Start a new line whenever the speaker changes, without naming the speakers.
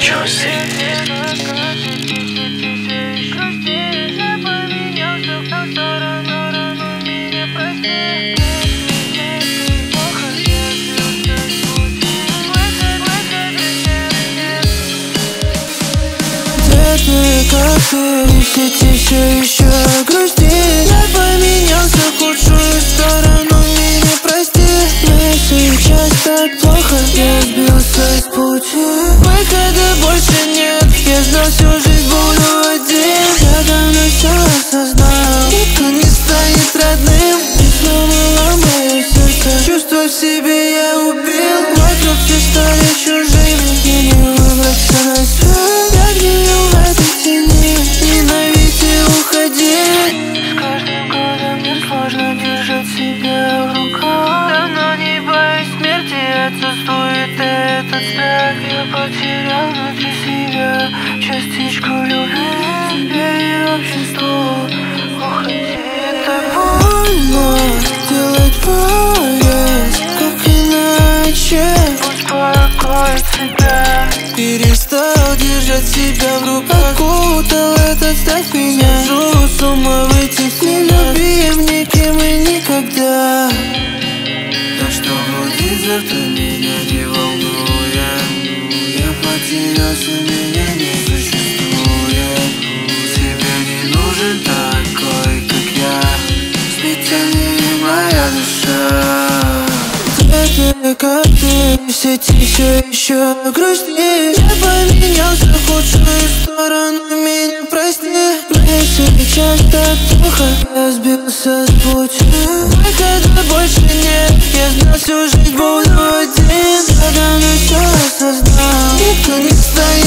Как ты, если ты все еще грустишь? Я поменялся в худшую сторону, меня прости. Мне сейчас так плохо, я сбился с пути. Выхода больше нет, я знал, всю жизнь буду один. Я давно все осознал, никто не станет родным. Ты сломала мое сердце, чувства в себе я убил. Вокруг все стали чужими, и не выбраться на свет. Я гнил в этой тени, ненавидь и уходи. С каждым годом мне сложно держать себя в руках. Давно не боюсь смерти, отсутствует этот страх. Я потерял внутри себя частичку любви. Тебе и обществу уходи. Это больно делать поезд, как иначе успокоить себя. Перестал держать себя в руках, окутал этот страх меня. Схожу с ума в этих снегах, любим никем и никогда. То, что будет завтра, меня не волнует. Я потерялся, меня не существует. Тебе не нужен такой, как я. Специальнее моя душа. Как ты, если ты все еще грустишь? Я поменялся в худшую сторону, меня прости. Мне сейчас так плохо, я сбился с пути. Выхода больше нет, я знал, всю жизнь буду один. Я давно все осознал, никто не стоит